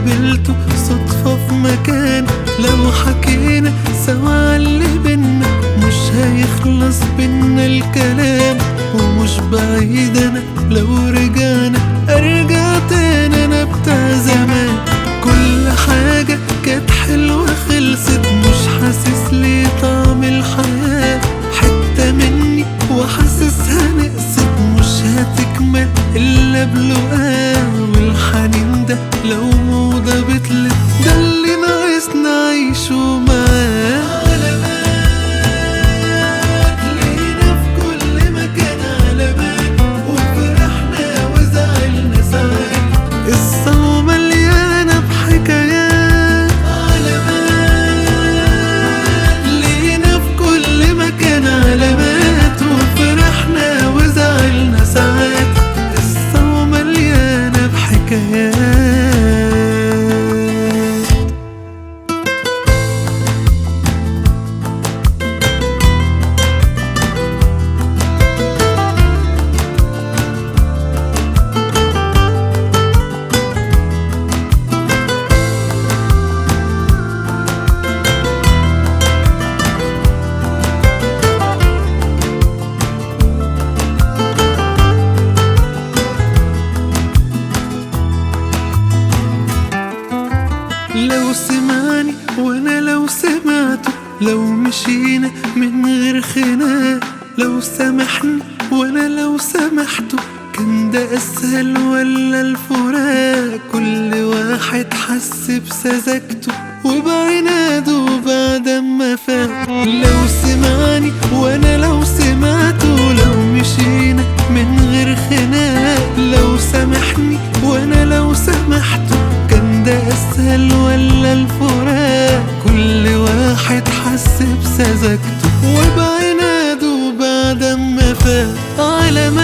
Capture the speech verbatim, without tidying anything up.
قابلته صدفة في مكان، لو حكينا سوا عاللي بينا مش هيخلص بينا الكلام. ومش بعيد انا لو رجعنا ارجع تاني انا بتاع زمان. كل حاجة كانت حلوة خلصت، مش حاسس ليه طعم الحياة. حتة مني وحاسسها نقصت، مش هتكمل الا بلقاه. والحنين ده لو موضة بتلت ده اللي ناقصنا عيشه معاه. علامات لينا في كل مكان، علامات وفرحنا وزعلنا ساعات، قصة ومليانة بحكايات. علامات لينا في كل مكان، علامات وفرحنا وزعلنا ساعات، قصة ومليانة بحكايات. لو سمعني وانا لو سمعته، لو مشينا من غير خناق، لو سامحني وانا لو سامحته، كان ده اسهل ولا الفراق؟ كل واحد حس بسذاجته وبعناده بعد ما فاق. لو سمعني وانا لو سمعته، لو مشينا من غير خناق، لو سامحني وانا لو سامحته، كان ده اسهل ولا الفراق؟ كل واحد حس بسذاجته وبعناده بعد ما فاق. على